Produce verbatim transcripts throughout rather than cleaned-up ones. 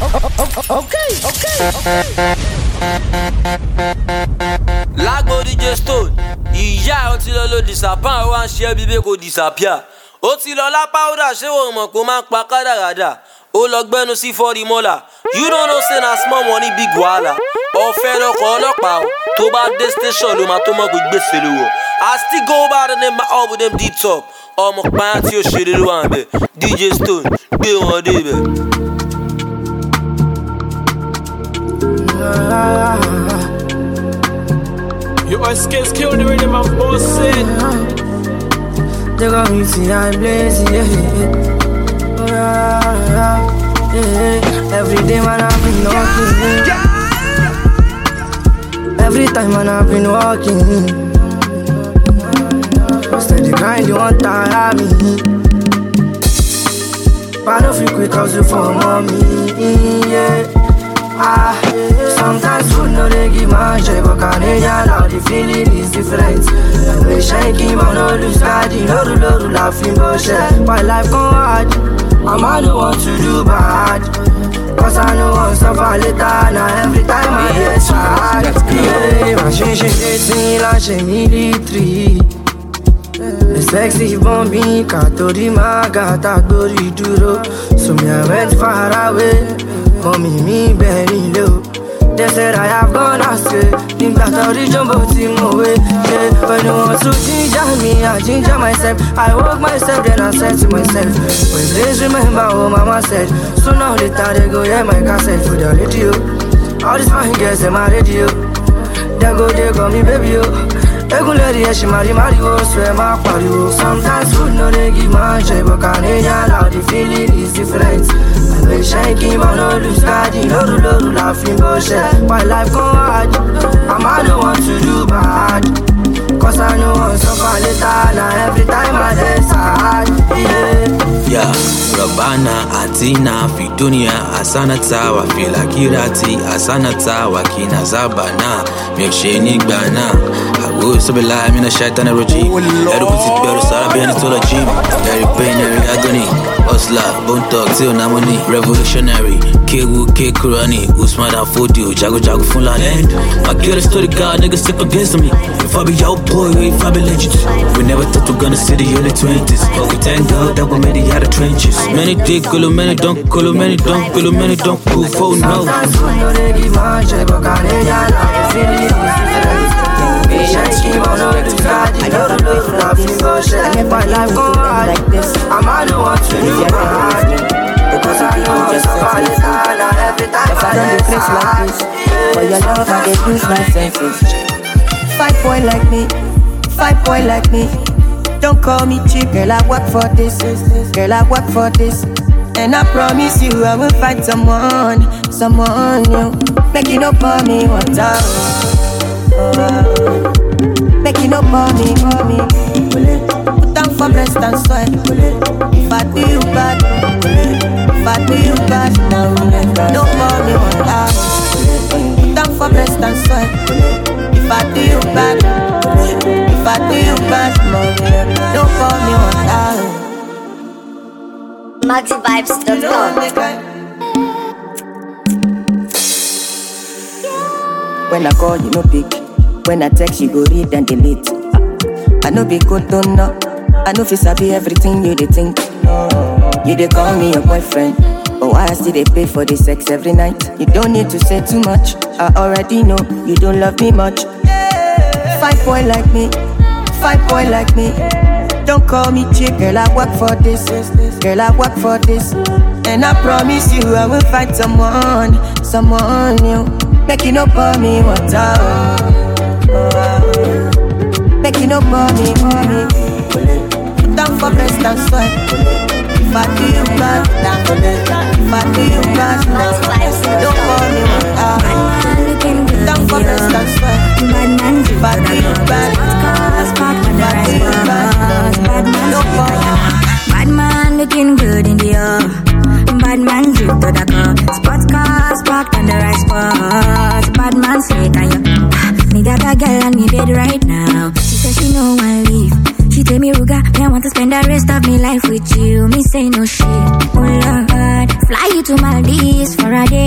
Okay, okay, okay. Lagbo D J Stone, ìyá ó ti lọ lo disappoint wá ń ṣe bí bẹ́ẹ̀ kò disappear. Ó ti lọ lá powder ṣé wọ́n mọ̀ kó máa ń pa kádàrádà. Ó lọ gbẹ́nu sí forty mọ́là. You don't know say na small money big wahala. Ọ̀fẹ́ lọkọ̀ ọlọ́pàá o. Tó bá dé station ló máa tó mọ̀ pé gbèsè lówó. I still go by the name of all of them D-Top. Ọmọ pààyàn tí ó ṣe lè wà ń bẹ̀. D J Stone gbé wọn dé ibẹ̀. Your skills kill the rhythm and boss it. They got me see I'm blazing, yeah, yeah, yeah, yeah. Every day man I've been walking, every time man I've been walking. Steady grind, you want tire me. But if you quit cause you for mommy, yeah. Ah, sometimes food no they give my share, but Canadian now the feeling is different. We shaking man no lose God, you know the Lord laughing bullshit. My life go hard, I'm I don't want to do bad, cause I know I'll suffer later. Now every time I get sad, yeah, my shit shit eighteen like she military. The sexy bombing, Katori Magata Dori Duro. So me I went far away. Mommy, me very low. They said I have gone astray. Think that I reach jumbo team away. Yeah, when you want to ginger me, I ginger myself. I walk myself, then I said to myself, well, please remember what mama said. Sooner or later they go hear my cassette for the radio. All these fine girls in my radio. They go, they call me baby, oh. Egun lady, yeah, she marry, marry, oh, swear my party, oh. Sometimes food no they give my share, but Canadian now the feeling is different. I will shaking, but no lose God, you know the Lord laughing bullshit. My life go hard, I'm I don't want to do bad, cause I know I'm suffer later. Now every time I get sad, yeah. Yeah, Rabana, Atina, Fidunia, Asana Tawa, Filakirati, Asana Tawa, Kina Zabana, Meksheni Bana. I will so be live in a shaitan regime. Everybody better start being to the gym. Every pain, every agony. Osla, Bone Talk, Till Namoni, Revolutionary, Kewu, K Kurani, Usman and Fodio, Jago Jago Fulani. I kill the story, God, niggas stick against me. If I be your boy, if I be legend. We never thought we gonna see the early twenties. But we thank God that we made it out of trenches. Many dig, color, many don't, color, many don't, color, many don't, cool, for no. I know the love laughing bullshit. My life go hard like this. I'm I don't want to do bad, because I know it's a bad time. Every time I don't do like this, for your love I get lose my senses. Fight boy like me, fight boy like me. Don't call me cheap, girl, I work for this. Girl, I work for this. And I promise you I will find someone, someone new. Make it up for me one time. Oh, make it up for me, for me. Put down for breast and sweat. If I do you bad, if I do you bad, don't call me one time. Put down for breast and sweat. If I do you bad, if I do you bad, don't call me one time. Maxi Vibes dot com. When I call, you no pick. When I text, you go read and delete. I know be good, don't know. I know if you sabi everything you dey think. You dey call me your boyfriend, but why I still dey pay for the sex every night? You don't need to say too much. I already know you don't love me much. Fight boy like me, fight boy like me. Don't call me cheap, girl, I work for this. Girl, I work for this. And I promise you I will find someone, someone new. Making up for me one time. Making up for me, for me. Put down for breast and sweat. If I do you bad, if I do you bad, don't call me one time. Put down for breast and sweat. If I do you bad, if I do you bad, don't call me. Bad man looking good in the air. Bad man drip to the car. Sports cars parked on the right spot. Bad man slick and you. Me got a girl on me bed right now. She said she no one leave. She tell me Ruga, me I want to spend the rest of me life with you. Me say no shit. Oh Lord, fly you to Maldives for a day.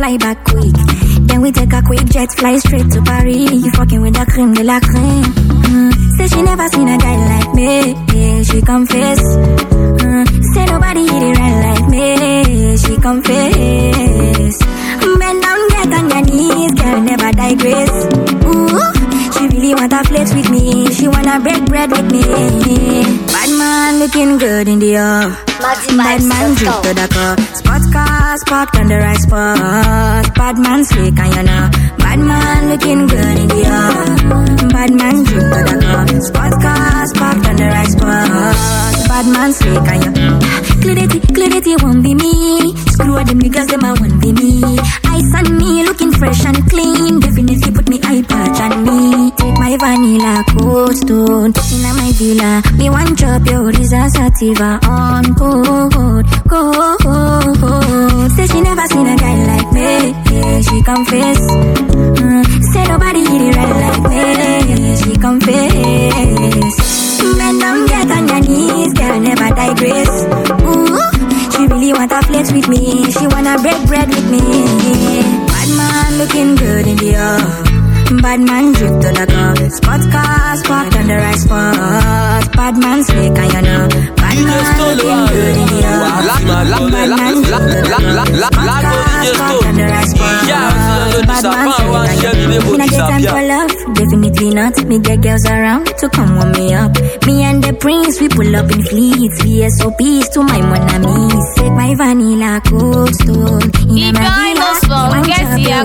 fly back quick. Then we take a quick jet, fly straight to Paris. You fucking with the creme de la creme. Mm. Say she never seen a guy like me. Yeah, she confess. Mm. Say nobody hit it right like me. She confess. Bend down, get on your knees, girl, never digress. Ooh, she really wanna flex with me. She wanna break bread with me. Bad man looking good in the air. Bad man drip to the car. Sports cars parked on the right spot. Bad man slick and you know. Bad man looking good in the air. Bad man drip to the car. Sports cars parked on the right spot. Bad man slick and you know. Clarity, clarity won't be me. Screw them niggas, them I won't be me. Ice on me, looking fresh and clean. Definitely put me eye patch on me. Take my vanilla cold stone in my villa. Me one drop your Risa Sativa on cold, cold. Say she never seen a guy like me. Yeah, she confess. Mm. Say nobody hit it right like me. She confess. Bend down, get on your knees, girl, never digress. Ooh, she really wanna flex with me. She wanna break bread with me. Bad man looking good in the air. Bad man drip to the car. Sports cars parked on the right spot. Bad man slick and you know. Bad man looking good in the air. Bad man drip to the car. Sports cars parked on the right spot. Bad man slick and you know. Me not get time for love, definitely not. Me get girls around to come warm me up. Me and the prince, we pull up in fleets. V S O Ps to my mon amis. Take my vanilla cold stone in my villa. One chop your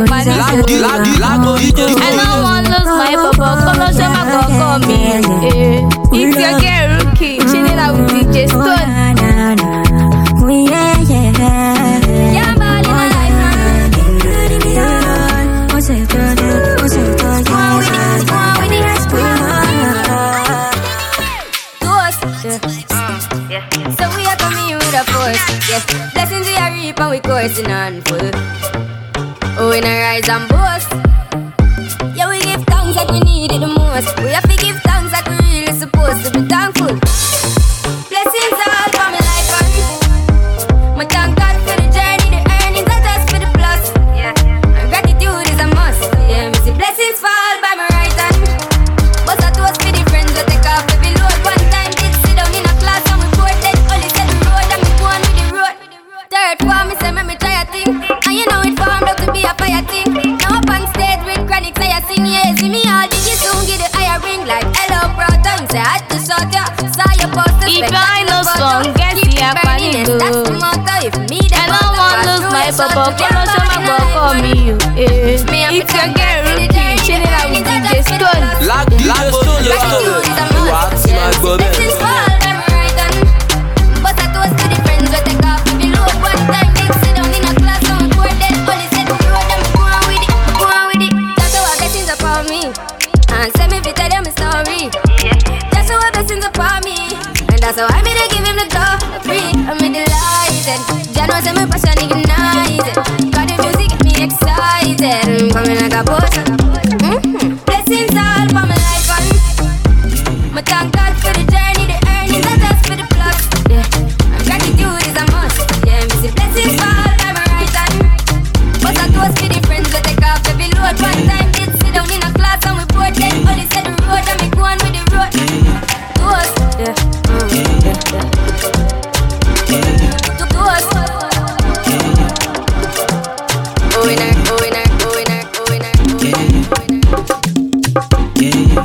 I don't want to lose my papa. Come on, show my go me. If you get rookie, she need a D J Stone. Oh yeah, yeah. Yeah, man, in my life, man. What's it, what's it, Go on with it, go on with it. So we are coming with a force, yes. Blessings we are reap and we coursing on full. Oh, we not rise and boast. Yeah, we give thanks that we need it the most. We have to give thanks that we really supposed to be thankful. Blessings all for my life and my thank God for the journey, the earnings are just for the plus. Yeah, and gratitude is a must. Yeah, me see blessings fall by my right hand. But I toast for the friends that take off every load. One time did sit down in a class and we poured that only said the road and me go on with the road. Third form, me say me me try a thing, and you know it formed up to be a fire thing. Now up on stage with chronic say I sing, yeah, see me all did you soon get the higher ring like hello bro time. Say I had to shot ya, saw your poster. If I know song, guess yeah, funny do. That's the motto. If me I don't want to lose my papa. Come on, show my go call me you. Eh, if you get rookie, chill it out with D J Stone. Lag, lag, stone, you stone. What? My God. Blessings fall by my right hand. But I toast to the friends that take off the load. One time they sit down in a class and we poured that only said the road and me go on with it, go on with it. That's how our blessings upon me. And send me to tell them a story. That's how our blessings upon me. And that's how I made to give him the glory. I'm delighted. Jano say my passion ignited. Got the music get me excited. I'm coming like a boss. Mm-hmm. Blessings all for my life and my thank God for the journey, the earnings are just for the plus. Yeah, and gratitude is a must. Yeah, me see blessings fall by my right hand. But I toast for the friends that take off every load. One time did sit down in a class and we poured that only said the road and me go on with the road. Toast, yeah, mm, yeah, yeah. Toast. Oh winner, oh winner, oh winner, oh winner, oh winner, oh winner.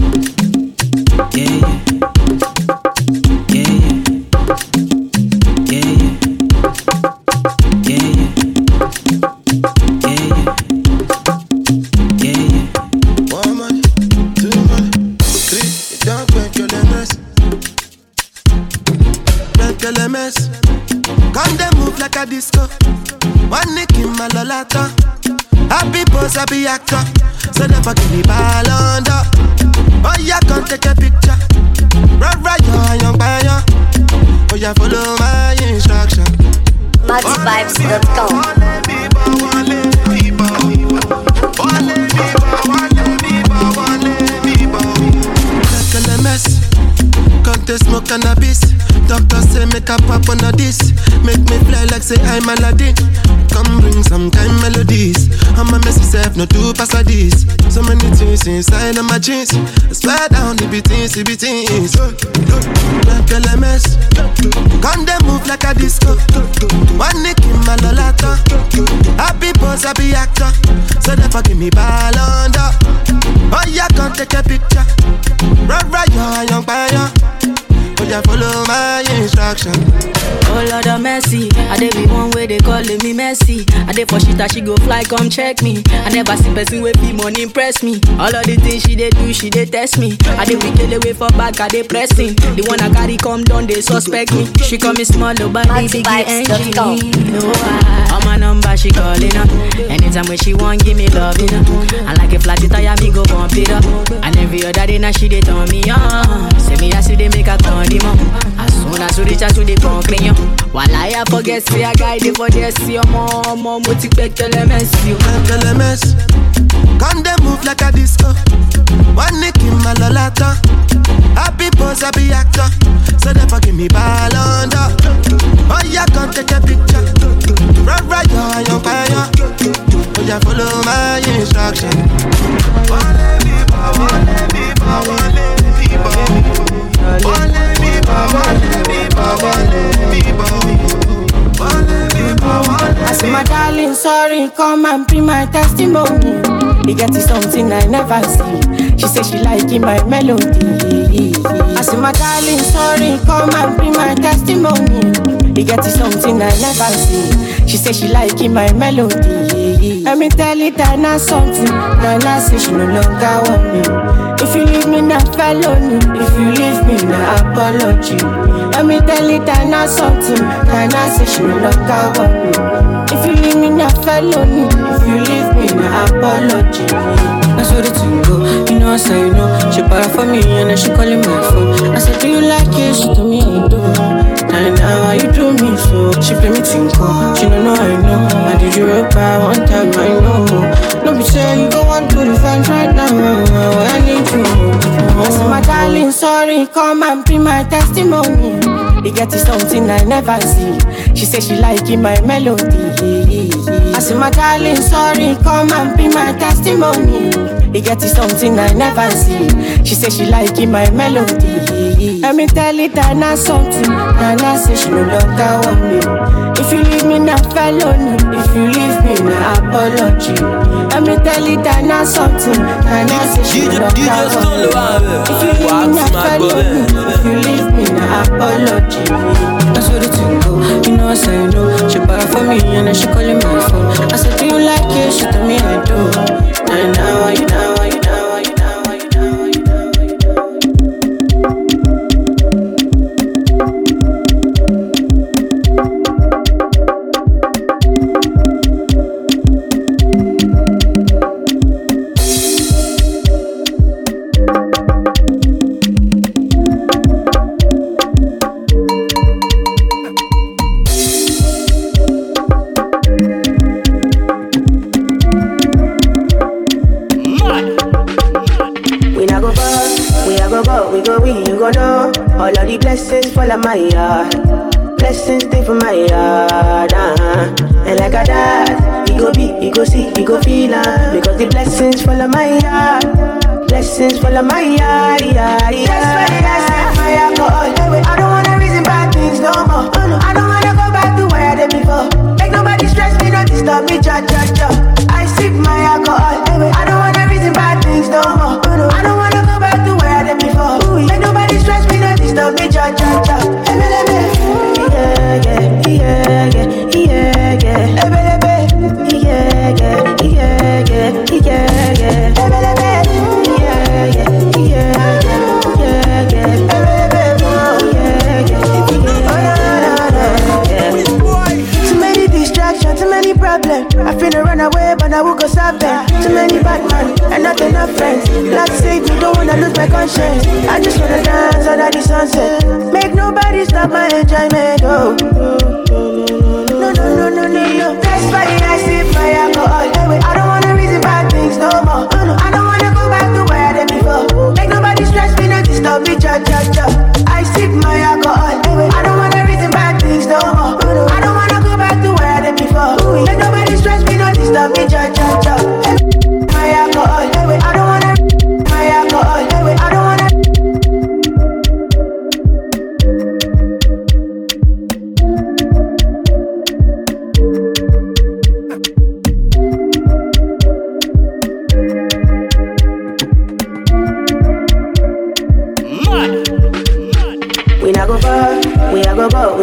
Come they move like a disco. One nick in my lolata. Happy pose, happy actor. So never give me ball under. Oh yeah, come take a picture. Right, right, yo, young boy. Oh yeah, follow my instruction. Maxi Vibes dot com. Come to smoke cannabis. Doctor say make a pop on a this. Make me fly like say I'm Aladdin. Come bring some kind melody. this. I'm a messy self, no two pass like this. So many things inside of my jeans. I swear down the beatings, the beatings. Like a mess. Come they move like a disco. One nick in my lolata. Happy boss, happy actor. So they forgive me ball under. Oh yeah, come take a picture. Right, right, you're a young buyer. But you follow my instruction. Oh Lord of mercy, I dey be one way they calling me messy. I dey for shit that she go fly, come check me. I never see person with be money impress me. All of the things she dey do, she dey test me. I dey wicked away for back, I dey pressing. The one I carry come down, they suspect me. She call me small, but the big engine. No, I, on my number she calling up. Anytime when she want, give me love, you know. And like a flat tire, me go bump it up. And every other day now she dey turn me on. Say me I see they make a turn him up. As soon as we reach out to the concrete, while I forget, see a guy dey for this, see your mom, mom, what you expect, tell them S, you. Tell them S. Come they move like a disco. One nick in my lolata. Happy boss, happy actor. So they forgive me ball under. Oh yeah, come take a picture. Right, right, you're a young fire. Oh yeah, follow my instruction. One me, one me, one me, one me. I say my darling, sorry, come and be my testimony. You get something I never see. She say she like in my melody. I say my darling, sorry, come and be my testimony. You get something I never see. She say she like in my melody. Let me tell you that now something. Now now say she no longer want me. If you leave me, not felony. If you leave me, not apology. Let me tell you that now something. Now now say she no longer want me. If you leave me, not felony. If you leave me, not apology. That's what it's go. You know I say no. She para for me and then she calling my phone. I said, do you like it? She told me I do. Now now why you do me so? She play me tinko. She don't know I know. I did you right by one time I know. No be say you go on to the fence right now. I need you. I said my darling, sorry, come and be my testimony. You get something I never see. She say she like in my melody. I said my darling, sorry, come and be my testimony. You get something I never see. She say she like in my melody. Let me tell you that now something. Now now say she no longer want me. If you leave me, not felony. If you leave me, not apology. Let me tell you that now something. Now now say she no longer want me. If you leave me, not felony. If you leave me, not apology. That's what it's go. You know I say no. She para for me and then she calling my phone. I said, do you like it? She told me I do. Now now you know, you know, you know, you know, you know, you know. All of the blessings fall on my yard. Blessings stay for my yard. Uh-huh. And like a dad, he go be, he go see, he go feel uh, because the blessings fall on my yard. Blessings fall on my yard. Yeah, yeah. That's why I set my alcohol. I don't wanna reason bad things no more. Oh, no. I don't wanna go back to where I did before. Make nobody stress me, not disturb me, cha cha cha. I sip my alcohol. I don't wanna reason bad things no more. Oh, no. I don't wanna go back to where I did before. Make nobody stress me, not disturb me, cha cha cha. Yeah, yeah, yeah, yeah, yeah, yeah. Yeah, yeah, yeah, yeah, yeah, yeah. I finna run away, but I will go solve them. Too many bad men and not enough friends. Like save me, don't wanna lose my conscience. I just wanna dance under the sunset. Make nobody stop my enjoyment. Oh, no, no, no, no, no, no. That's why I sip my alcohol. I don't wanna reason bad things no more. I don't wanna go back to where I did before. Make nobody stress me, not disturb me, cha cha cha. I sip my alcohol. I don't wanna reason bad things no more. I don't wanna go back to where I did before. Make nobody stress me, not disturb me, cha cha cha.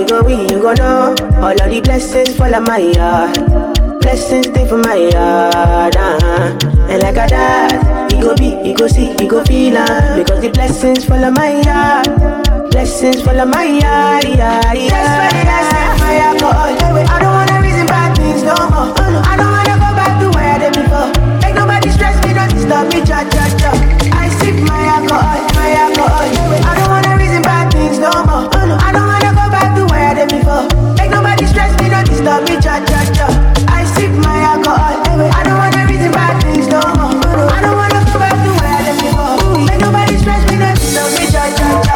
we go, we you go know. All of the blessings fall on my yard. Blessings stay for my yard, uh-huh. And like a dad, he go be, he go see, he go feel uh, because the blessings fall on my yard. Blessings fall on my yard, yeah, yeah. That's why I set my alcohol. I don't wanna reason bad things no more. I don't wanna go back to where I did before. Make nobody stress me, don't stop me, cha cha cha. I sip my alcohol, my alcohol. I don't wanna reason bad things no more. I don't wanna go back to where I did before. Make nobody stress me, don't stop me, cha cha cha. I sip my alcohol. I don't wanna reason bad things no more. I don't wanna go back to where I did before. Make nobody stress me, don't stop me, cha cha cha.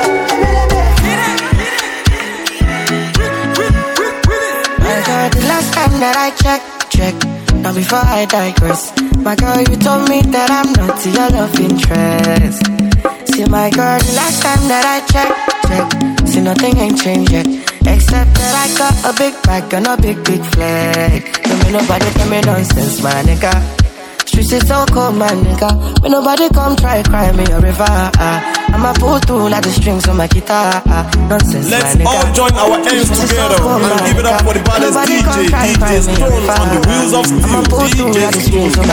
The last time that I checked, checked. Now before I digress, my girl, you told me that I'm not your love interest. See my girl, the last time that I checked, checked. See nothing ain't changed yet, except that I got a big bag and a big, big flag. Don't make nobody tell me nonsense, my nigga. Streets is so cold, my nigga. When nobody come try cry me a river, uh. I'ma pull through like the strings on my guitar, uh. Nonsense, let's my nigga. all join our hands together so and give it up for the baddest D J, D J Stone on the wheels of steel, D J Stone.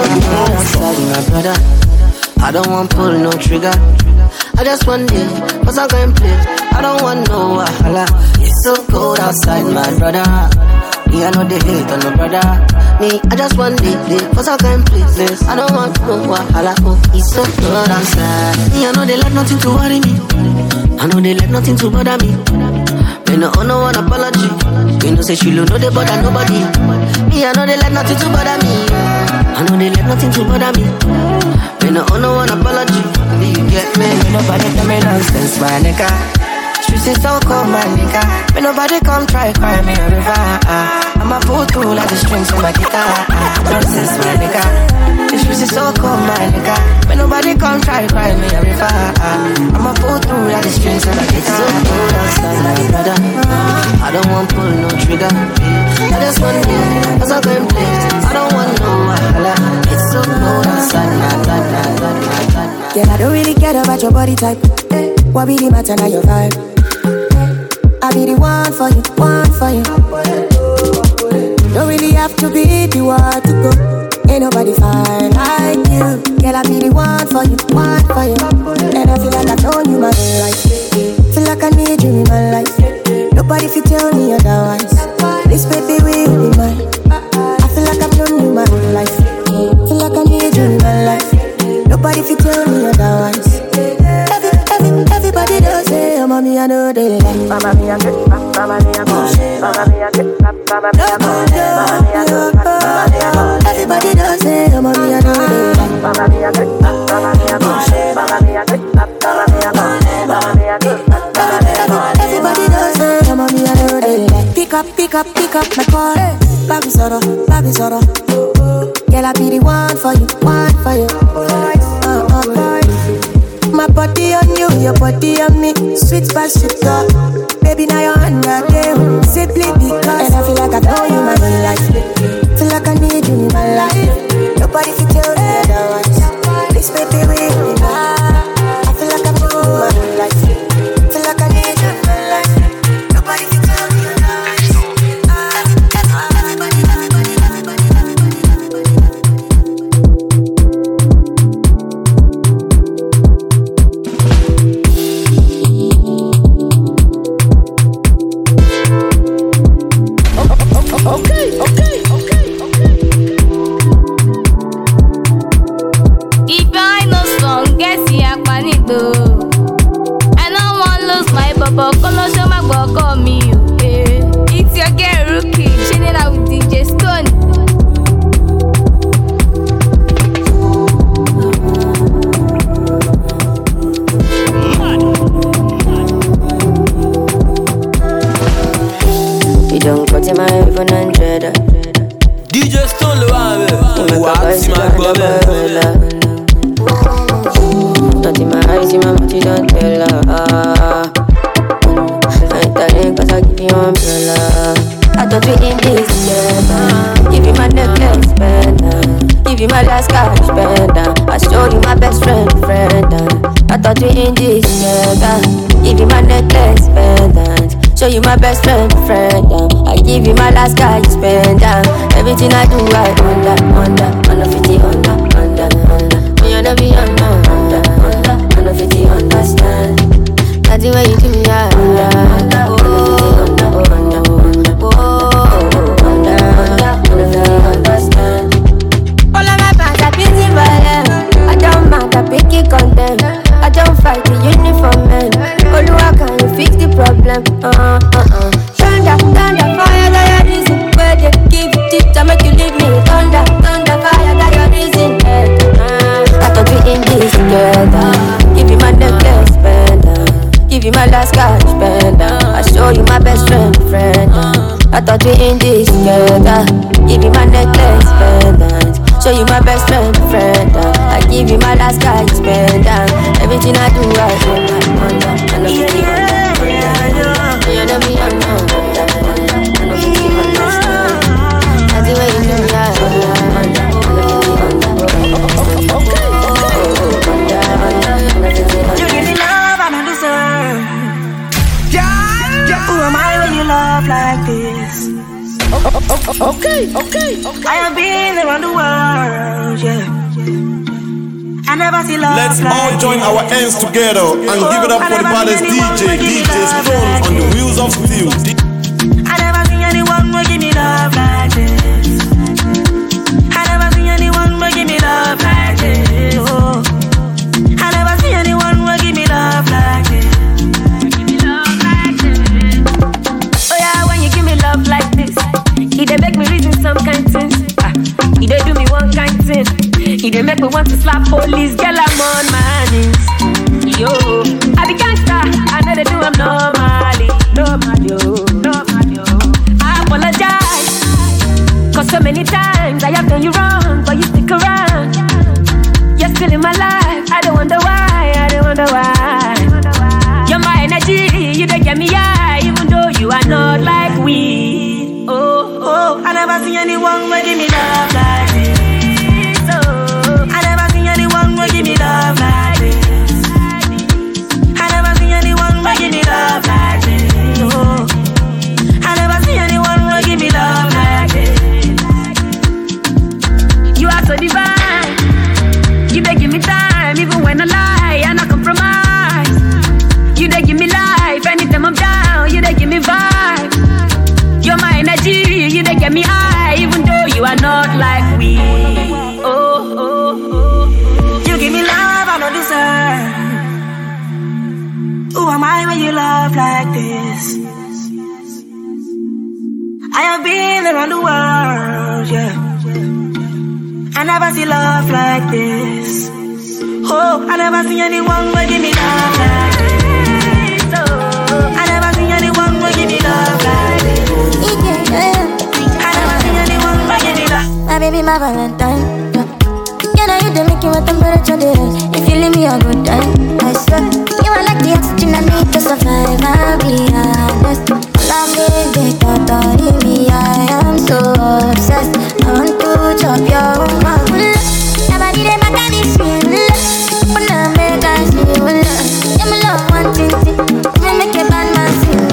My brother, I don't want pull no trigger. I just want it, cause I'm going play. I don't want no wahala. It's so cold outside, my brother. Me, I know they hate on no brother. Me, I just want it, cause I can't play this. I don't want no wahala. Oh, it's so cold outside. Me, I know they like nothing to worry me. I know they like nothing to bother me. Me no owe no one apology. Me no say she know they bother nobody. Me, I know they like nothing to bother me. I know they like nothing to bother me. Me no owe no one apology. Do you get me? Me nobody tell me nonsense, my nigga. Streets is so cold, my nigga. Me nobody come try cry me a river, uh. I'ma pull through like the strings on my guitar, uh. Nonsense, my nigga. The streets is so cold, my nigga. Me nobody come try cry me a river, uh. I'ma pull through like the strings on my guitar. So cold outside, my brother. I don't want pull no trigger. I just want you, cause I'm going play. I don't want no wahala. It's so cold outside, my God, my God, my God. Yeah, I don't really care about your body type. What be the matter now, your vibe? I be the one for you, one for you. Don't really have to be the one to go. Ain't nobody fine like you. Girl, I be the one for you, one for you. And I feel like I've known you my whole life. Feel like I need you in my life. Nobody fit tell me otherwise. This baby will be mine. I feel like I've known you my whole life. Feel like I need you in my life. Nobody fit tell me otherwise. Every, every, everybody does say, oh, mommy, I know they like. Mama, me, I get, mama, me, I go. Mama, me, I get, mama, me, I go. Mama, me, I go. Mama, me, I go. Everybody does say, oh, mommy, I know they like. Mama, me, I get, mama, me, I go. Mama, me, I get, mama, me, I go. Mama, me, I get, mama, me, I go. Everybody does say, oh, mommy, I know they like. Pick up, pick up, pick up my call. Baby Zoro, Baby Zoro. Girl, I be the one for you, one for you. Uh, uh, uh. My body on you, your body on me. Sweet by sweet girl. Baby, now you're under them. Simply because. And I feel like I know you my whole life. Feel like I need you in my life. Nobody can tell me otherwise. This baby will be mine. I feel like I know you my whole life. Feel like I need you in my life. Nobody can tell me otherwise. Everybody, everybody, everybody, everybody. Okay, okay, okay, okay. If I know song, guess ya panito. I don't want lose my bubble, color show my work on me. Eh. It's your girl Rookie, chilling out with D J Stone. Don't cut in my iPhone hundred. D J Stone le one, what's my problem? Not in my eyes, in my mouth, you don't tell her. I ain't telling cause I give you umbrella. I thought we in this together. Give you my necklace, pendant. Give you my last cash, pendant. I show you my best friend, friend. I thought we in this together. Give you my necklace, pendant. show you my best friend, friend, yeah. I give you my last guy, you spend down. Everything I do, I under, under, under fifty, under, under, under. When you know me, under, under, under, under fifty, understand. That's the way you do me, yeah. Under, under, under, under, under, under, under, under, understand. All of my fans are busy violent. I don't mind, I pick it content. I don't fight the uniform man. Oluwa, can you fix the problem? Uh, uh, uh. Thunder, thunder, fire, that your reason. Where they give you tips to make you leave me. Thunder, thunder, fire, that your reason. Uh, I thought we in this together. Give you my necklace, spender. Give you my last cash, spender. I show you my best friend, friend. I thought we in this together. Give you my necklace, spender. Show you my best friend, friend. I give you my last guy, spend down. Everything I do, I do. I know you see my friend. You know me, I know. I know you see my friend. That's the way you do me, I You give me love, I don't deserve. Who am I when you love like this? Okay, okay, okay. I have been around the world, yeah. I never see love. Let's like all join this. our hands together and give it up for the baddest D J, D J Stone on the wheels of steel. I never see anyone who give me love like this. I never see anyone who give me love like this. Oh. I never see anyone who give me love like this. Give me love like this. Oh yeah, when you give me love like this. He dey make me reason some kind things. Ah, he dey do me one kind thing. He dey make me want to slap police. Girl, I'm on my knees. Yo, I be gangsta. I know they do I'm normally. Normal, yo, normal, yo. I apologize. Cause so many times I have done you wrong, but you stick around. You're still in my life. I don't wonder why. I don't wonder why. You're my energy. You don't get me high, even though you are not like we. Oh, oh, I never see anyone who give me love like this. Oh, I never see anyone who give me love like this. I never see anyone who give me love like this. Oh, I never see anyone who give me love like this. You are so divine. You dey give me time, even when I lie, I not compromise. You dey give me life, anytime I'm down. You dey give me vibe. You're my energy, you dey get me high, even though you are not like we. Oh, oh, oh. You give me love I don't deserve. Who am I when you love like this? I have been around the world, yeah. I never see love like this. Oh, I never see anyone who give me love like this. Oh, I never see anyone who give me love like this. My baby, my Valentine. Yeah, now you the make you want temperature the rise. If you leave me a good time, I swear you are like the oxygen I need to survive. I'll be honest. All I need is totally me. I am so obsessed. I want to chop your mouth. Nobody dey back at this shit. But now make I see you. Yeah, my love one thing. Me make a bad man sing.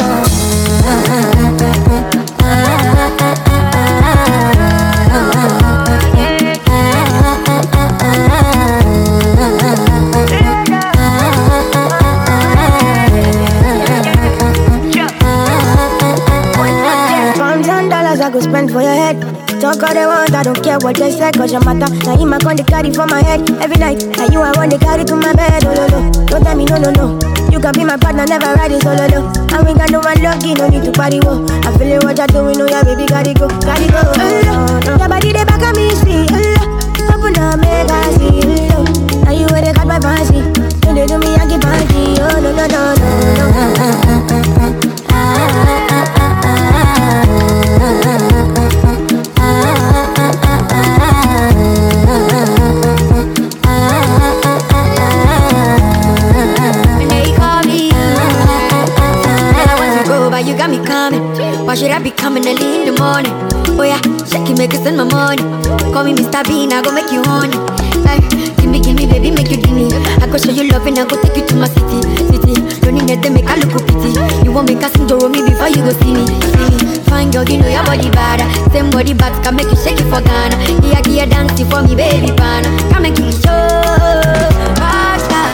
I go spend for your head. Talk all they want, I don't care what they say. Cause your matter, now him I con the carry for my head. Every night, now you I want to carry to my bed. Oh no no, don't tell me no no no. You can be my partner, never ride it solo no. And we got no one lucky, no need to party wo. I feel it what you're doing, oh yeah baby, gotta go, gotta go. Oh, no. Your body they back at me, see. Oh, open up, make I see. Oh, now you where they got my fancy. Don't they do me, I get panty. Oh no no no no no. You got me coming. Why should I be coming early in the morning? Oh yeah, shake it, make it send my money. Call me Mister Bean, I go make you honey. Like, gimme, gimme, baby, make you gimme. I go show you love and I go take you to my city, city. Don't need to make a look pity. You won't make a sing to me before you go see me, see me. Fine girl, you know your body bad. Same body bad can make you shake it for Ghana. Here, here, dancing for me, baby, pan. Come make me show. Basta.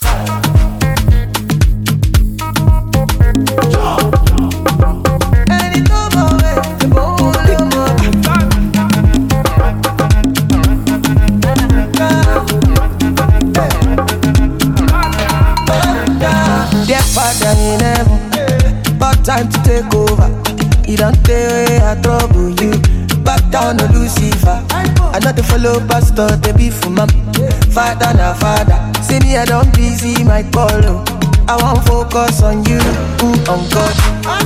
In heaven, but time to take over. You don't take I trouble you. Back down to Lucifer. I not to follow pastor, they be for mom. Father na father. See me, I don't busy my call. I won't focus on you, mm, on God.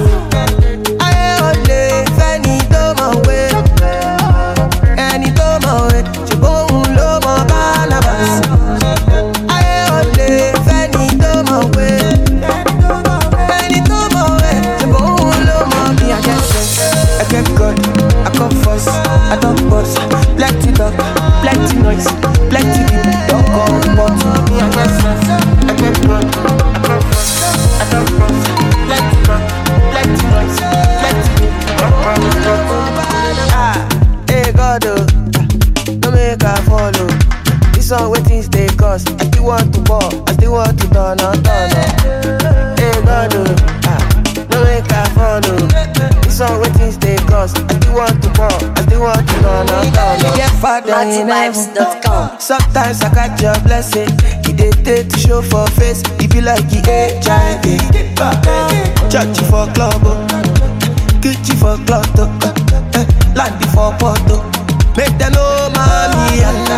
I only any do my way, any do my way. You won't love my Barnabas. I only any do my way. I get good, I come first, I don't bust. Plenty luck, plenty noise, plenty people don't come but me, I get first, I get good, I come first, I don't bust. Plenty luck, plenty noise, plenty people don't come but ah, hey God, oh, don't make I follow. This all what things they cost. I still want to ball, I still want to turn on, turn on. Hey God, oh, ah, don't make I follow. This all what things they cost. I still want to ball, I still want to turn on, turn on. Get father in heaven dot com. Sometimes I catch your blessing. You did take to show for face. If you like the H I V, churchy for club, Gucci for club, Landy for Porto. Make them know mommy and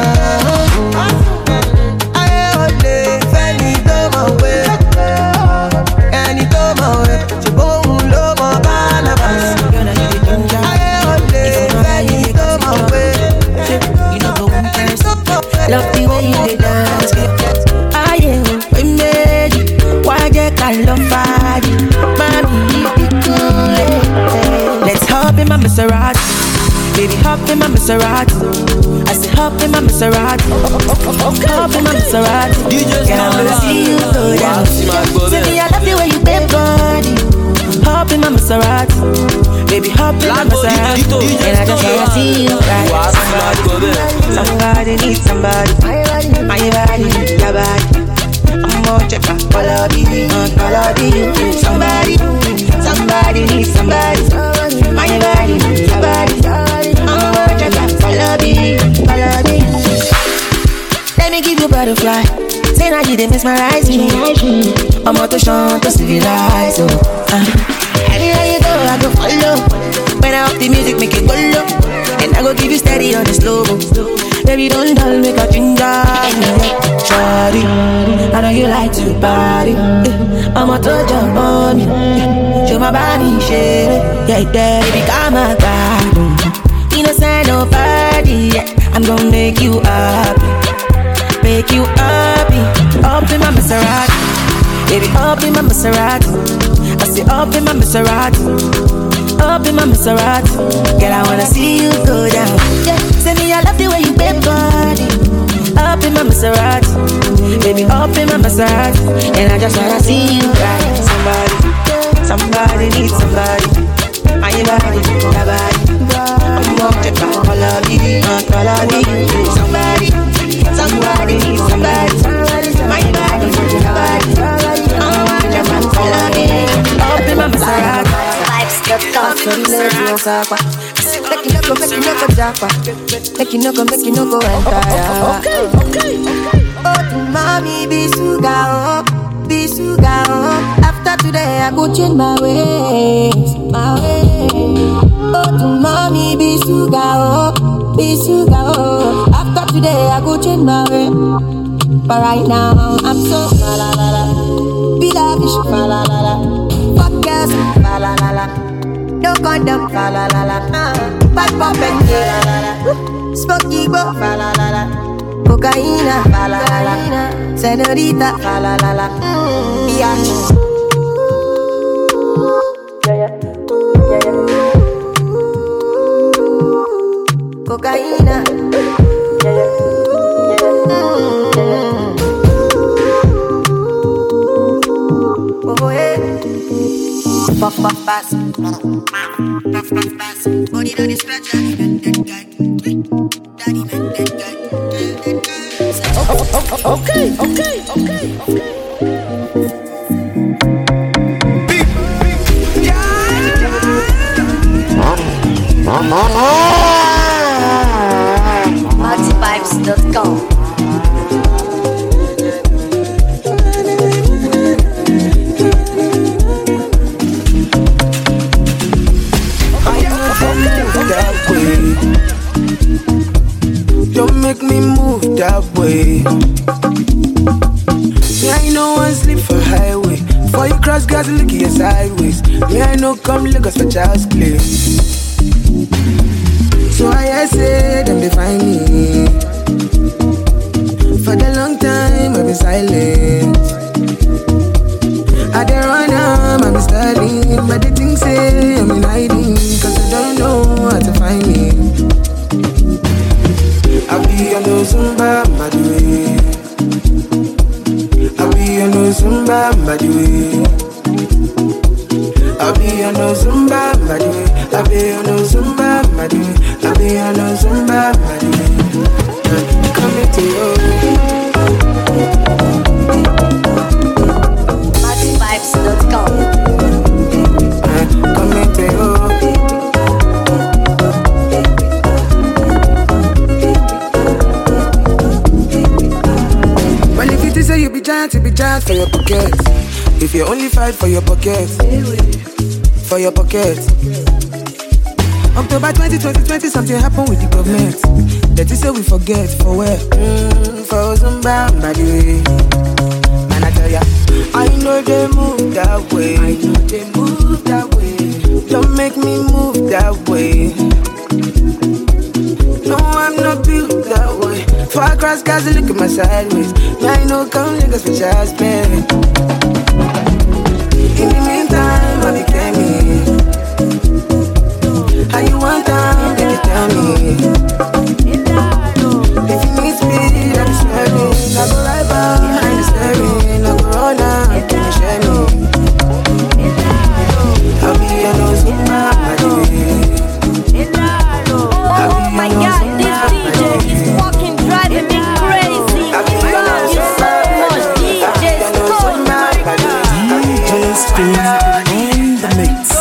I only any do my way, any do my way. You won't love my Barnabas. I only any do my way. You know the one person. Love the way you dance. I am a lady. Why you can't love body? Mommy, be cool. Let's hop in my Maserati. Baby, hop in my Maserati. I say hop in my Maserati. Hop in my Maserati. Girl, I wanna see you go down. Say me, I love the way you bend body. Hop in my Maserati. Baby, hop in my Maserati. And I just wanna see you right. Somebody, somebody needs somebody. My body, your body. I'm more check out all of you, all of you. Somebody, somebody needs somebody. My body, your body. Let me give you butterfly. Say now you dey mesmerize me. I'm out to show to civilize. uh. Anywhere you go, I go follow. When I up the music, make it go low. And I go give you steady on the slow. Baby, don't dull, make a ginger. Shawty, I know you like to party. I'm out to jump on you. Show my body, shit. Yeah, yeah, baby, come on, God. Innocent, nobody, yeah. I'm gonna make you happy, make you happy. Up in my Maserati, baby, up in my Maserati. I say up in my Maserati, up in my Maserati. Girl, I wanna see you go down. Yeah, say me, I love the way you bend body. Up in my Maserati, baby, up in my Maserati. And I just wanna see you right. Somebody, somebody needs somebody. My body, your body. I'm up to all of you, all of you. Somebody, somebody needs somebody. My body, your body. I'm up to all of you. Up in my Maserati. Make you no go, make you no go japa. Make you no go, make you no go enter. Okay, okay. Oh, mommy, be sugar, oh, be sugar, oh. After today, I go change my ways, my ways. Oh, to mommy, be sugar, oh, be sugar, oh. After today, I go change my way. But right now, I'm so la la la la. Be lavish, la la la la. Fuck girls, la la la la. No condom, la la la la. Bad pop and la la la. Smoky bo, la la la la. Cocaína, la la la la. Senorita, la la la la. Yeah. Cocaína, yeah, yeah, yeah. Oh yeah. Puff puff pass. Puff puff pass. Body on the scratch. Daddy man, that guy. Okay, okay, okay, okay. Maxi Vibes dot com. Don't make me move that way. Me, I know one sleep for highway. For you cross gas, look your sideways. Me, I know come Lagos for child's play. So I say them they find me. For the long time I've been silent. I dey run am, I've been studying, but they think say I'm in hiding, cause they don't know how to find me. I be on no Zumba, by the way. I be on no Zumba, by the way. I be on no Zumba, by the way. I be on no Zumba, by the way. I be on no Zumba, by the way. Come to you. Maxi Vibes dot com. Come to you. Well, if you say you be giant, you be giant for your pocket. If you only fight for your pocket, for your pocket. October twenty twenty, twenty something happened with the government. That is say we forget for where? Mm, for Zumba, by the way. Man, I tell ya, I know they move that way. I know they move that way. Don't make me move that way. No, I'm not built that way. For I cross guys, look at my sideways. Me, I know come niggas for child's play. In the meantime, I became me. How you want time, then you tell me. If you need speed, I'm swerving. I go right behind the steering. I go roll out, can you share me? I'll be a no Zumba, by the way. Oh my god, this D J is fucking driving me crazy. I love you so much, D J Stone. D J Stone in the mix.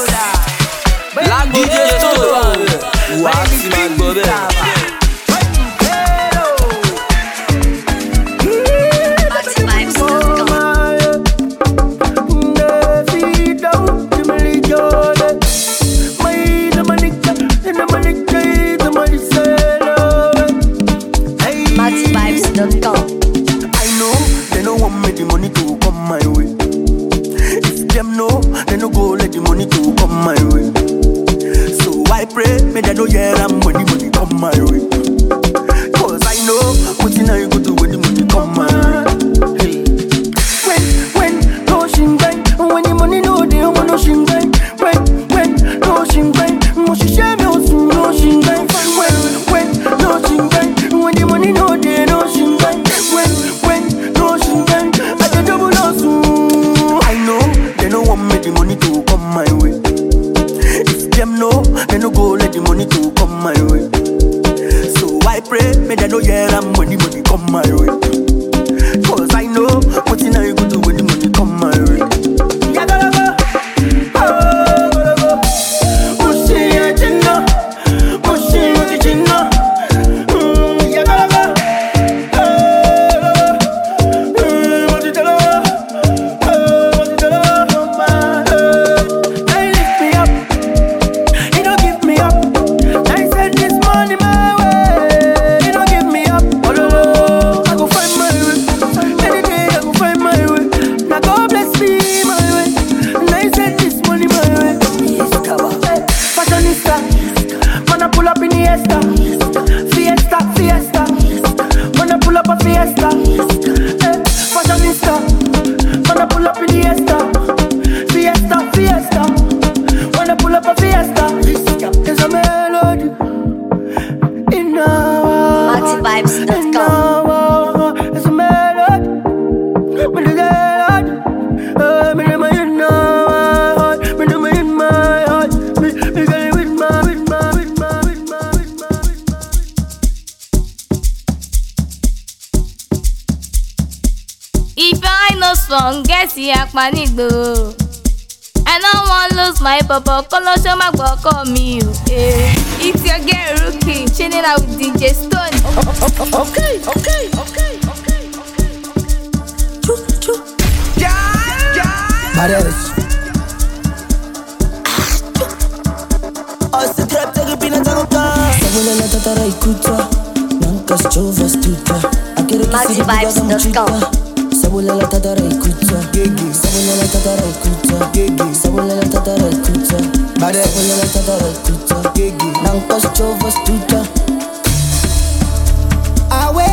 D J Stone, wá sí máa gbọ́ bẹ́ẹ̀. Maxi Vibes dot com. Maxi Vibes dot com. I know they don't want me the money to come my way. If them know, they no go let the money to come my way. So I pray, may they know yeah I'm when the money come my way. Cause I know what you know you go do when the money come my way. Hey. When, when, no shingai, when the money no they want no shingai. When, when, no shingai, mo shi share me osu no shingai. When, when, no shingai, when the money no they no shingai. When, when, no shingai, I dey double osu. I know they don't want me the money to come my way. If them know, they no go let the money to come my way. So I pray, may they know yeah I'm when the money come my way. Cause I know what you know you go do when the money come my way. Yeah, gotta go. Oh, gotta go. Mushi ya jinna, mushi ya jinna. Mm, yeah, gotta go. Oh, mm, what you tell her? Oh, what you tell her? Oh, they lift me up. He don't give me up. I said this money my way. He don't give me up. Oh no, no, I go find my way. Any day I go find my way. Now God bless me my way. And I said this money my way. Fashionista, man I pull up in the Fiesta, Fiesta, Fiesta. Man I pull up a Fiesta. Eh, Fashionista, man I pull up in the Fiesta, Fiesta, Fiesta. When I pull up a Fiesta, there's a melody in our Maxi Vibes dot com. in our no song, guess ya panigbo. I don't want lose my papa, color show my go call me you. Eh, it's your girl Rookie, chilling out with D J Stone. Okay, okay, okay, okay, okay. Choo, choo. Yeah, yeah. Mares. Osse trap tegen binnen tango ka. Sabule la tata raikuta. Nankas chova stuka. Akere kisi biga kama chupa. Sabule la tata raikuta. Gigi. Sabule la tata raikuta. Gigi. Sabule la tata raikuta. Mares. Sabule la tata raikuta. Gigi. Nankas chova stuka. Awe.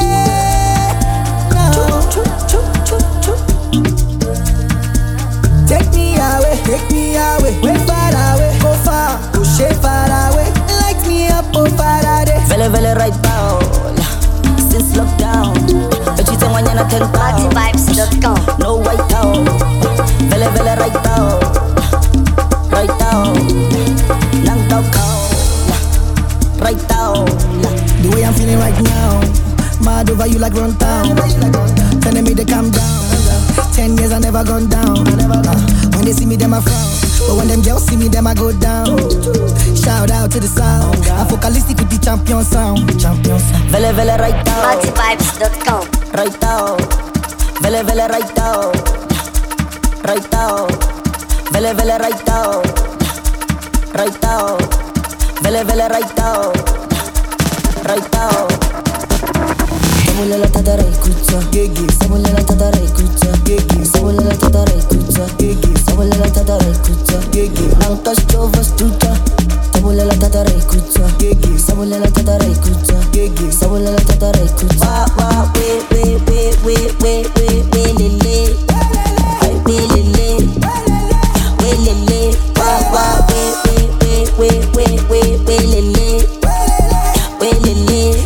Take me away, take me away, way far away, go far, push it far away, light me up, oh Faraday. Vele vele right down, since lockdown, but you tell when you're not ten Party Vibes dot com. No white down, vele vele right down, right down, lang down cow, right down. The way I'm feeling right now, mad over you like run town, telling me to calm down. Ten years I never gone down. Uh, when they see me, them I frown. But when them girls see me, them I go down. Shout out to the sound. I'm focalistic with the champion sound. Champion sound. Vele vele right down. Party Vibes dot com. Right down. Vele vele right down. Right down. Vele vele right down. Right down. Vele vele right down. Right down. Sabule la tata raikuta, gigi. Sabule la tata raikuta, gigi. Sabule la tata raikuta, gigi. Sabule la tata raikuta, gigi. Nankas chova stuka. Sabule la tata raikuta, gigi. Sabule la tata raikuta, gigi. Sabule la tata raikuta. Wa wa we we we we we we we lele. We lele. We lele. Wa wa we we we we we we we lele. We lele.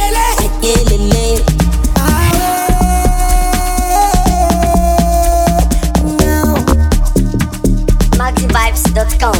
Party Vibes dot com.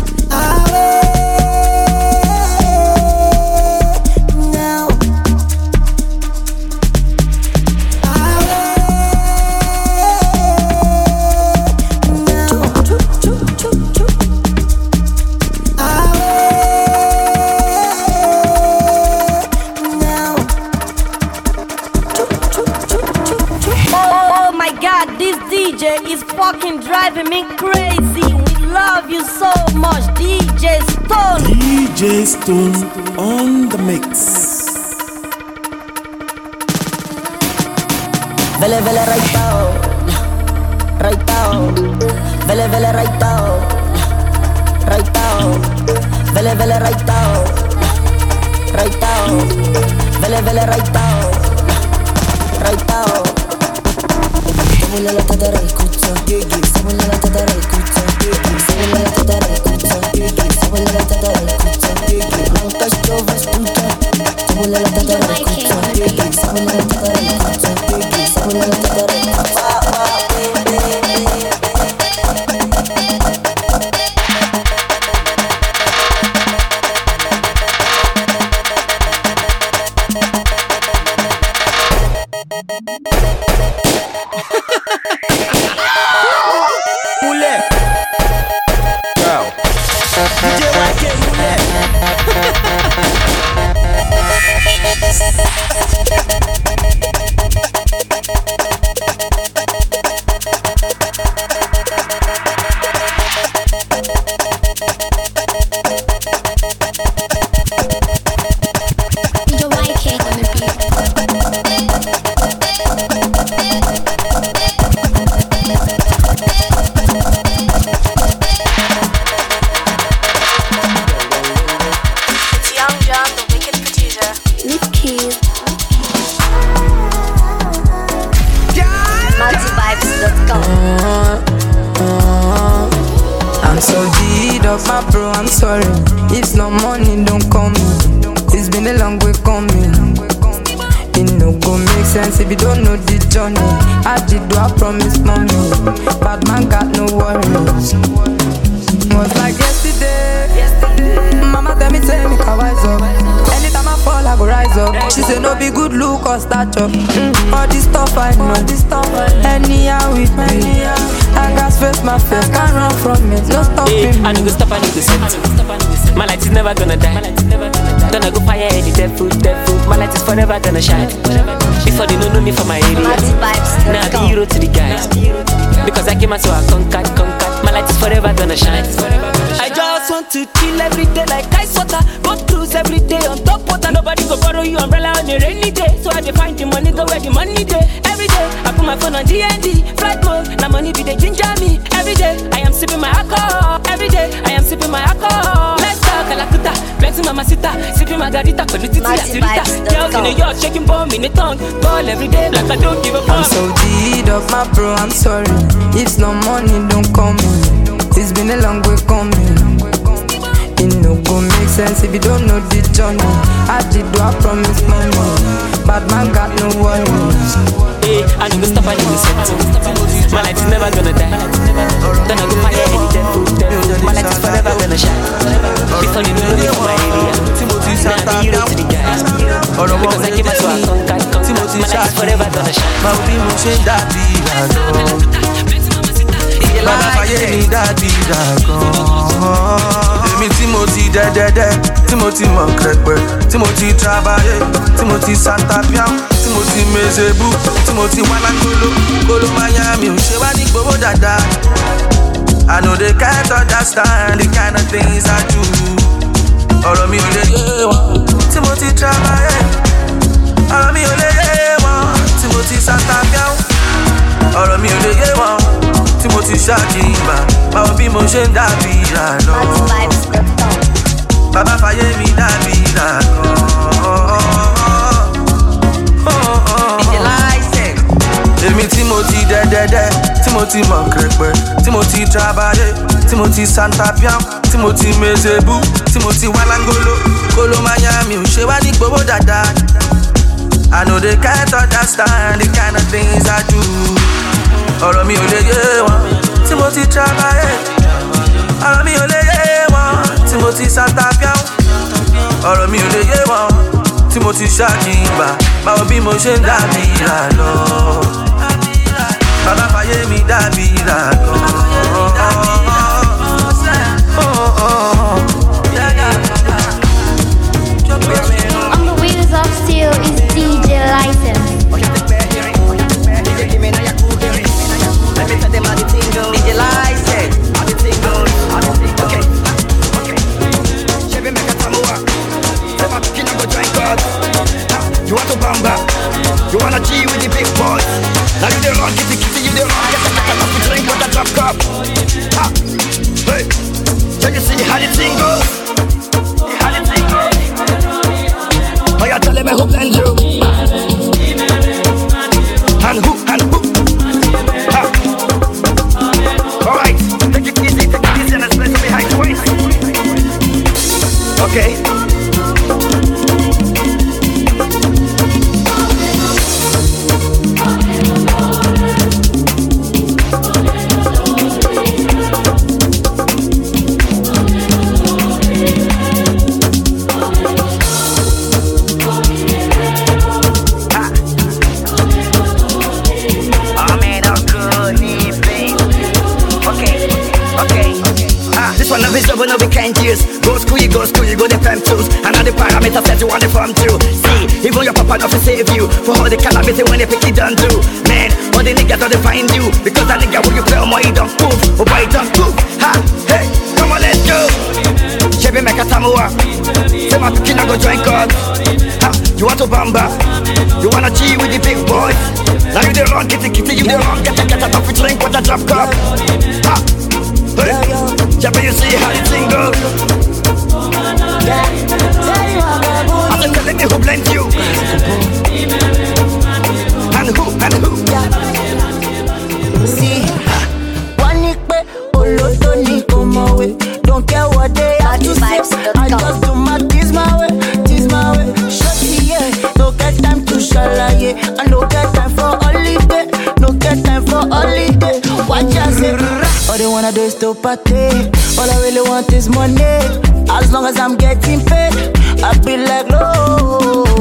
Oh my God, this D J is fucking driving me crazy. We love you so much, D J Stone. D J Stone on the mix. Vele vele right down, right down. Vele vele right down, right down. Vele vele right down, right down. Vele vele right down, right down. Sabule la tata raikuta, gigi. Sabule la tata raikuta, gigi. Sabule la tata raikuta, gigi. Sabule la tata raikuta, gigi. Nankas chova stuka. Sabule la tata raikuta, gigi. Sabule la tata raikuta, gigi. Sabule la tata raikuta. Moulet. Wow. D J Y K Moulet. I'm so G'd up, my bro, I'm sorry. If no money, don't call me. It's been a long way coming. It no go make sense if you don't know the journey. I did do, I promise mommy. Bad man got no worries. Was like yesterday. Mama tell me, tell me, how I up. Anytime I fall, I go rise up. She say no be good look or stature. Mm, all this stuff I know. Anyhow it be. I got face my face, can't run from it. No stopping me. I no go stop, I no go set. My light is never gonna die. Don't I go fire any devil, devil. My light is forever gonna shine. Before they don't know me for my area. Now I be hero to the guys. Because I came out so I conquered, conquered. My light is forever gonna shine. I just want to chill every day like ice water. Go cruise every day on top water. Nobody go borrow you umbrella on a rainy day. So I dey find the money, go where the money day. Every day I put my phone on D N D. Flight mode, now money be they ginger me. Every day I am sipping my alcohol. Every day I am sipping my alcohol. Let's talk Kalakuta, plenty mamacita. Sipping margarita, polititi, asirita. Girls in the yard shaking bomb in the tongue. Ball every day like I don't give a fuck. I'm so G'd up, my bro, I'm sorry. If no money, don't call me. It's been a long way coming. It no go make sense if you don't know the journey. I did do I promise money. Bad man got no worries. Hey, I no go stop, I no go set. My light is never gonna die. Don't I go fire any devil, devil. My light is forever gonna shine. Before you know me from my area. Now I be hero to the guys. Because I came out so I conquered, conquered. My light is forever gonna shine. My be motion that be Baba fàyè ní dàbí dàgàn. Èmi tí mo ti dẹ́dẹ́dẹ́, tí mo ti mọ̀ kẹ̀pẹ̀, tí mo ti trabayé, tí mo ti santapiam, tí mo ti mezebu, tí mo ti wálá kóló, kóló Miami ò ṣe wá ní gbowó dáadáa. I know they can't understand the kind of things I do. Ọ̀rọ̀ mi ò lè yé wọn, tí mo ti trabayé. Ọ̀rọ̀ mi ò lè yé wọn, tí mo ti santapiam. Ọ̀rọ̀ mi ò lè yé wọn. Tí mo ti ṣàkíyèbá, báwo bí mo ṣe ń dàbí ìlànà. Bàbá fàyè mi dàbí ìlànà. Èmi tí mo ti dẹ́dẹ́dẹ́, tí mo ti mọ̀ kẹ̀pẹ̀, tí mo ti trabayé, tí mo ti santapiam, tí mo ti mezebu, tí mo ti wálangolo, kóló Miami ò ṣe wá ní gbowó dáadáa. I know they can't understand the kind of things I do. Ọ̀rọ̀ mi ò lè yé wọn, tí mo ti trabayé. Ọ̀rọ̀ mi ò lè yé wọn, tí mo ti santapiam. Ọ̀rọ̀ mi ò lè yé wọn, tí mo ti ṣàkíyèbá, báwo bí mo ṣe ń dàbí ìlànà. Bàbá fàyè mi dàbí ìlànà. On the wheels of steel is D J License. D J License, all the tingles, all the tingles. Okay, okay. Chevy make a tamua. Say my pikin go drink God. You want to bamba? You wanna G with the big boys? Now you the run, kitty kitty, you the run. Get the cat up, drink with the drop cup. Ha, hey, can you see how the thing goes? How the thing goes? Oh, you tell me who blend you? And who, and who? Ha. Alright, take it easy, take it easy and let's play behind the waist. Okay. Visible, no we can't use. Go school, you go school, you go the fam tools. And all the parameters that you want to farm through. See, even your papa not to save you. For all the calamity when they pick it done do. Man, all the niggas don't find you. Because that nigga when you play on my he don't move. Oh boy, he don't move. Ha, hey, come on, let's go. Chevy make a tamua. Say my pikin I go join God. Ha, you want to bamba? You wanna G with the big boys? Now you the wrong, kitty kitty, you the wrong. Get a get a top with drink with a drop cup. Ha. Hey, yeah, but you see how the thing goes. I'm just telling me who blend you. And who, and who. See, one nick pe, olodo ni komo we. Don't care what they are to say. I just do my this my way, this my way. Shorty, yeah, no get time to shalaye. I no get time for holiday, no get time for holiday. Watch out, say. All they wanna do is to party. All I really want is money. As long as I'm getting paid, I be like, no.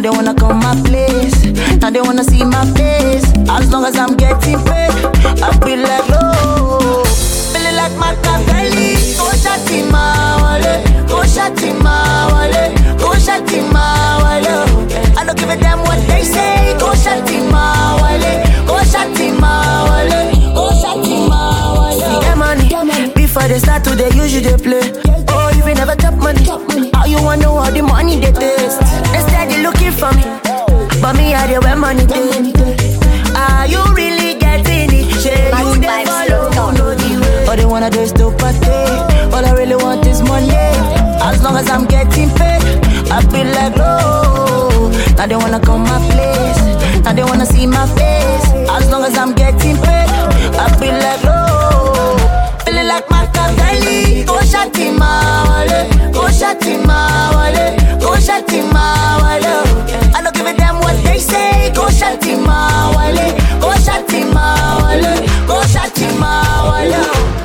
they wanna come my place. Now they wanna see my face. As long as I'm getting paid, I feel like low. Feeling like Machiavelli. Go shati ma wale, go shati ma wale, go shati ma wale. I don't give a damn what they say. Go shati ma wale, go shati ma wale, go shati ma wale. Get money, before they start to they usually they play. Oh, you ain't never top money. How you wanna know how the money they taste? Instead they looking for me, but me I dey where money dey. Are you really getting it? Shey you dey follow, know the way. All they wanna do is to party. All I really want is money. As long as I'm getting paid, I feel like low. Now they wanna come my place. Now they wanna see my face. As long as I'm getting paid, I feel like low. Feeling like Machiavelli. Go shati ma wale, go shati ma wale, go shati ma wale. I don't give a damn what they say. Go shati ma wale, go shati ma wale, go shati ma wale.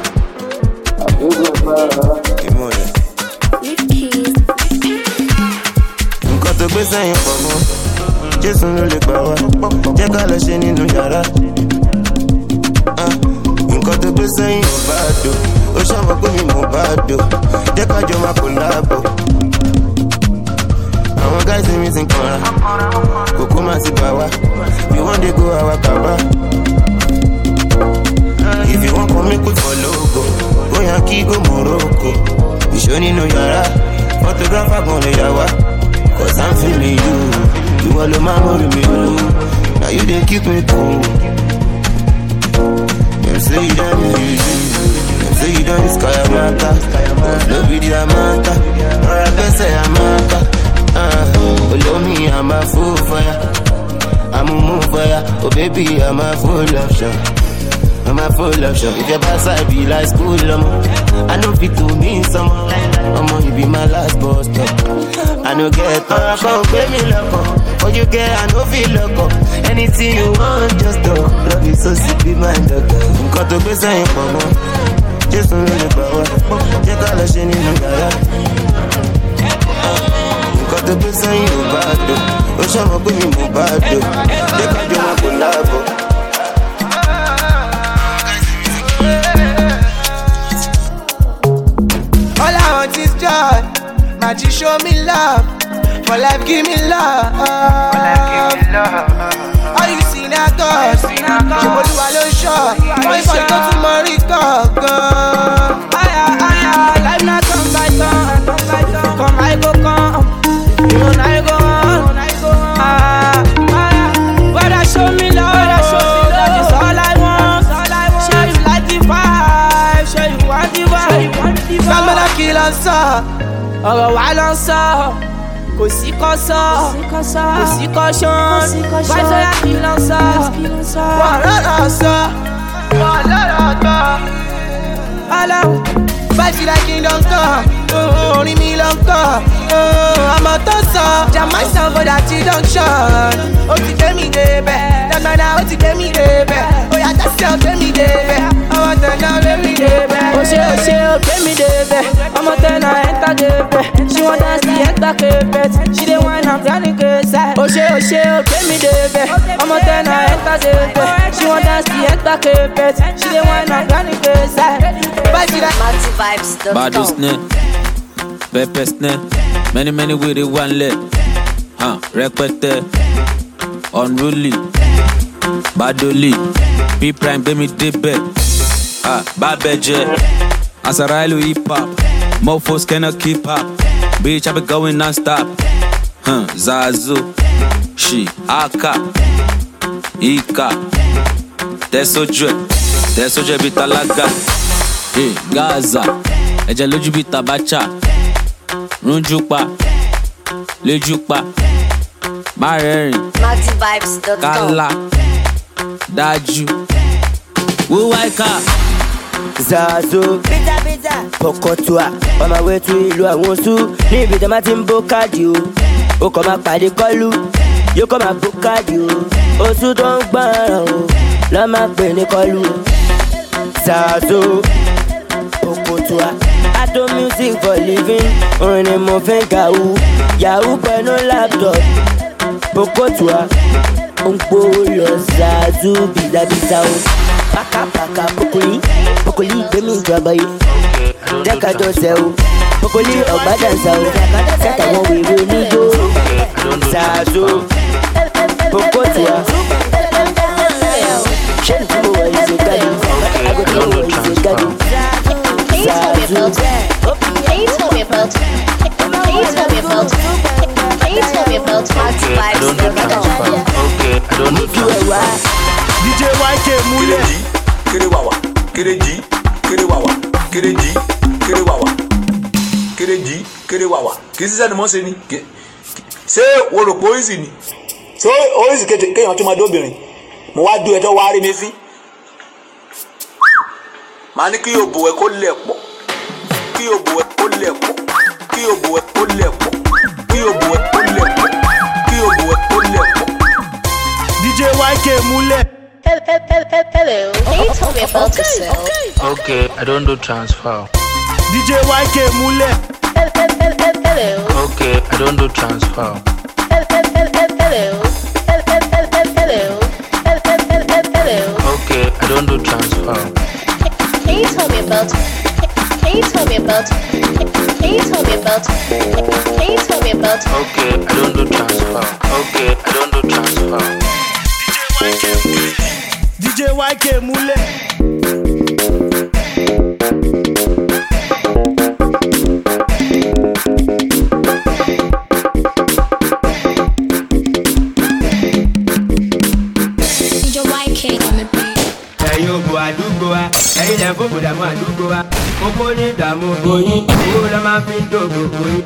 Nǹkan tó gbé sẹ́yìn pọ̀ mọ́, Jésù ló lè gbà wá, jẹ́ ká lọ ṣe nínú yàrá. Nǹkan tó gbé sẹ́yìn ò bá dò, ó ṣàmọ̀ pé mi mò bá dò, jẹ́ ká jọ máa kò láàbò. Àwọn gáìsì mi ti ń kanra, kòkó máa ti bà wá, bí wọ́n dé go àwa kàwá. If you wan come make we for logo, go Yankee go Morocco. Ìṣó nínú yàrá, photographer gan lè yà wá. Cause I'm feeling you, you all of my money me. Now you dey keep me cool. Them say you done easy, them say you done sky mata. No be the amata, or I can say amata. Ah, follow me, I'm a fool for ya. I'm a move for ya, oh baby, I'm a full option. I'm a full option. If your boss I be like school, um, I know fit to me some. I'ma you be my last boss stop. I know get up, come pay me loco. What you get, I know feel loco. Anything you want, just do. Love you so sick, be my doctor. Got to be saying for more. Just don't really power. Just call a shit in the garage. Got to be saying you bad though. Oh, shama put me more bad though. They can't do my collabo. All I want is joy. Magic show me love. For life give me love. For life give me love. All you see now God. Ṣèbọ̀lúwa ló ń ṣọ́. Wọ́n ìfọ̀ tó tún mọ rí kọ̀ọ̀kan. Aya aya life na turn by turn. Come I go come. You know I go on. Ah aya. Brother show me love. That is all I want. Show you like the vibe. Show you want the vibe. Gbàgbọ́dọ̀ kí lọ sọ. Ọ̀rọ̀ wa lọ sọ. Kò sí kọ́sọ́, kò sí kọ́ṣán, wáyé sọ́yà kí lọ sọ. Wọ́n lọ́rọ̀ sọ, wọ́n lọ́rọ̀ gbọ́. Ọlọ́run báyìí la kí lọ kọ́, orin mi lọ kọ́. Ọmọ tó sọ, Jamaica sanfọdà ti junction. Ó ti gbé mi débẹ̀, dandanna ó ti gbé mi débẹ̀. Ó yàtọ̀ sí ó gbé mi débẹ̀, ọmọ tẹ̀lé ó gbé mi débẹ̀. Ó ṣe ó ṣe ó gbé mi débẹ̀, ọmọ tẹ̀lé ó enter débẹ̀. She want dance the enter carpet, she dey whine am turning crazy. Ó ṣe ó ṣe ó gbé mi débẹ̀, ọmọ tẹ̀lé ó enter débẹ̀. She want dance the enter carpet, she dey whine am turning crazy. Bado snare, pepper snare, many many with it one leg, huh? Repete, unruly, badoli, P prime baby debet, ah, babeje, Asarailu hip hop, mofos cannot keep up, bitch I be going non-stop, huh? Zazu, she, Aka, Ika, Tesoje, Tesoje bitalaga. Hey, Gaza, ẹ̀jẹ̀ lójú bíi tabacha, rúnjú pa, lójú pa, má rẹ́rìn, kálá, dájú, wíwá ìka. Zazo, Pokotua, on my way to ìlú àwọn oṣù, ní ibi tí a máa ti ń bó káàdì o, ó kàn máa pàdé kọ́lù, yóò kàn máa bó káàdì o, oṣù tó ń gbọ́ràn o, lọ́ máa pè ní kọ́lù. Zazo. Pokotua, I do music for living. Orin ni mo fi ń kàwú. Yahoo boy no laptop. Pokotua, Umpo los Zazu, Bida Bisao, Paka Paka Pokoli, Pokoli, Demi Jabai, Jaka Dosel, Pokoli, Obadazao, Sata one we will need you, Zazu, Pokotua, Shenfu is a daddy, I got no is a daddy, Zazu, Can you tell me about? Can you tell me about? Can you tell me about Maxi Vibes dot com? Okay, I don't know transfer. D J Y K Mule. Kere wawa, kere G, kere wawa, kere G, kere wawa, kere G, kere wawa. Kì í sísẹ́ ni mo ṣe ni. Ṣé wo rò pé ó easy ni? Ṣé ó easy kéèyàn tó máa dóbìnrin? Mo wá dú ẹjọ́ wá rí mi sí. Màá ní kí òbò ẹ kó lẹ̀ pọ̀. Kí òbò ẹ kó lẹ̀ pọ̀. Kí òbò ẹ kó lẹ̀ pọ̀. Kí òbò ẹ kó lẹ̀ pọ̀. Kí òbò ẹ kó lẹ̀ pọ̀. D J Y K Mule. Hello, can you tell me about yourself? Okay, I don't do transfer. D J Y K Mule. Hello. Okay, I don't do transfer. Hello. Hello. Okay, I don't do transfer. Can you tell me about? Can you tell me about? Can you tell me about? Can you tell me about? Okay, I don't do transfer. Okay, I don't do transfer. D J Y K Mule. D J Y K on the beat. Ẹ̀yin òbò àdúgbò wa, ẹ̀yin lẹ́ fòbò dàmú àdúgbò wa. Kókó ní ìdààmú oyin, owó lọ́ máa fi ń dògbò oyin.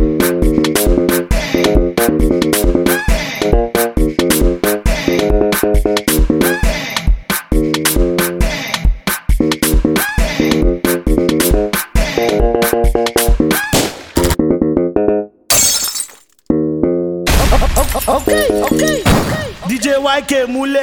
Okay, okay, okay. D J Y K Mule.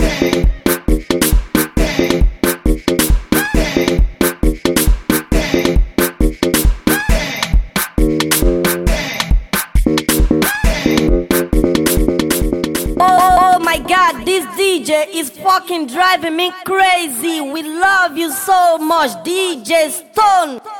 Oh my god, this D J is fucking driving me crazy. We love you so much, D J Stone.